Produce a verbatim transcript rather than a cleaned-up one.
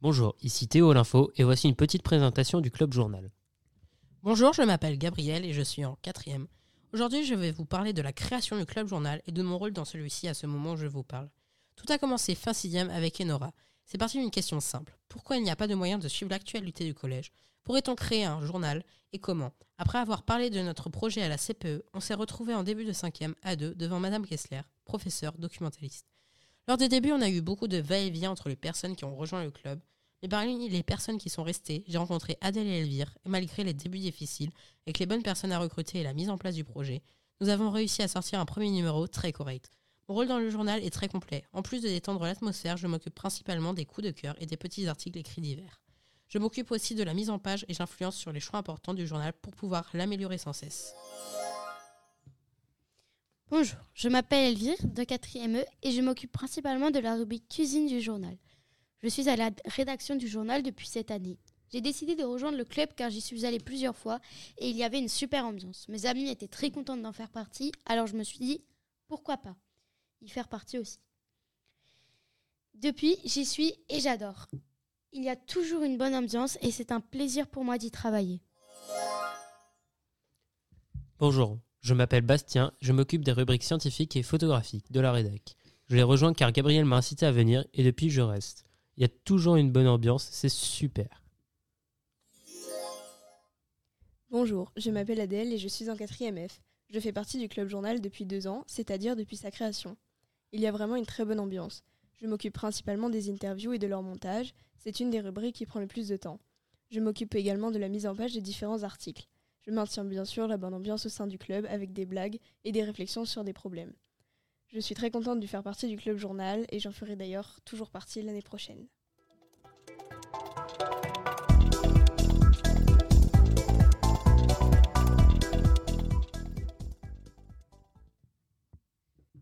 Bonjour, ici Théo l'Info et voici une petite présentation du Club Journal. Bonjour, je m'appelle Gabriel et je suis en quatrième. Aujourd'hui, je vais vous parler de la création du Club Journal et de mon rôle dans celui-ci à ce moment où je vous parle. Tout a commencé fin sixième avec Enora. C'est parti d'une question simple. Pourquoi il n'y a pas de moyen de suivre l'actualité du collège ? Pourrait-on créer un journal et comment ? Après avoir parlé de notre projet à la C P E, on s'est retrouvés en début de cinquième à deux devant Madame Kessler, professeure documentaliste. Lors des débuts, on a eu beaucoup de va-et-vient entre les personnes qui ont rejoint le club. Mais parmi les personnes qui sont restées, j'ai rencontré Adèle et Elvire, et malgré les débuts difficiles, avec les bonnes personnes à recruter et la mise en place du projet, nous avons réussi à sortir un premier numéro très correct. Mon rôle dans le journal est très complet. En plus de détendre l'atmosphère, je m'occupe principalement des coups de cœur et des petits articles écrits divers. Je m'occupe aussi de la mise en page et j'influence sur les choix importants du journal pour pouvoir l'améliorer sans cesse. Bonjour, je m'appelle Elvire, de quatrième E, et je m'occupe principalement de la rubrique cuisine du journal. Je suis à la rédaction du journal depuis cette année. J'ai décidé de rejoindre le club car j'y suis allée plusieurs fois et il y avait une super ambiance. Mes amis étaient très contents d'en faire partie, alors je me suis dit, pourquoi pas y faire partie aussi. Depuis, j'y suis et j'adore. Il y a toujours une bonne ambiance et c'est un plaisir pour moi d'y travailler. Bonjour, je m'appelle Bastien, je m'occupe des rubriques scientifiques et photographiques de la rédac. Je les rejoins car Gabriel m'a incité à venir et depuis je reste. Il y a toujours une bonne ambiance, c'est super. Bonjour, je m'appelle Adèle et je suis en quatrième F. Je fais partie du Club Journal depuis deux ans, c'est-à-dire depuis sa création. Il y a vraiment une très bonne ambiance. Je m'occupe principalement des interviews et de leur montage. C'est une des rubriques qui prend le plus de temps. Je m'occupe également de la mise en page des différents articles. Je maintiens bien sûr la bonne ambiance au sein du club avec des blagues et des réflexions sur des problèmes. Je suis très contente de faire partie du Club Journal et j'en ferai d'ailleurs toujours partie l'année prochaine.